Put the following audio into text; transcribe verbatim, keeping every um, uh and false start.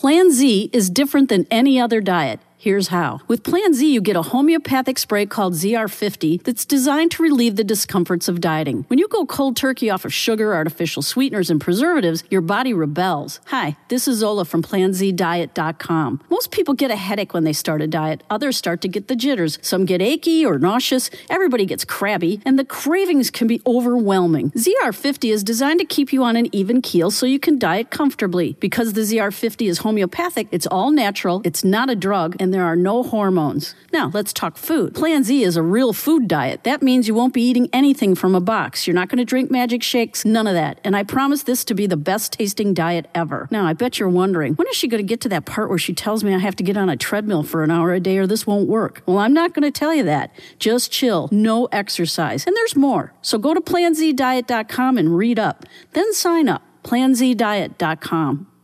Plan Z is different than any other diet. Here's how. With Plan Z, you get a homeopathic spray called Z R fifty that's designed to relieve the discomforts of dieting. When you go cold turkey off of sugar, artificial sweeteners, and preservatives, your body rebels. Hi, this is Zola from plan z diet dot com. Most people get a headache when they start a diet. Others start to get the jitters. Some get achy or nauseous. Everybody gets crabby, and the cravings can be overwhelming. Z R fifty is designed to keep you on an even keel so you can diet comfortably. Because the Z R fifty is homeopathic, it's all natural, it's not a drug, and there are no hormones. Now, let's talk food. Plan Z is a real food diet. That means you won't be eating anything from a box. You're not going to drink magic shakes, none of that. And I promise this to be the best tasting diet ever. Now, I bet you're wondering, when is she going to get to that part where she tells me I have to get on a treadmill for an hour a day or this won't work? Well, I'm not going to tell you that. Just chill. No exercise. And there's more. So go to plan z diet dot com and read up. Then sign up. plan z diet dot com.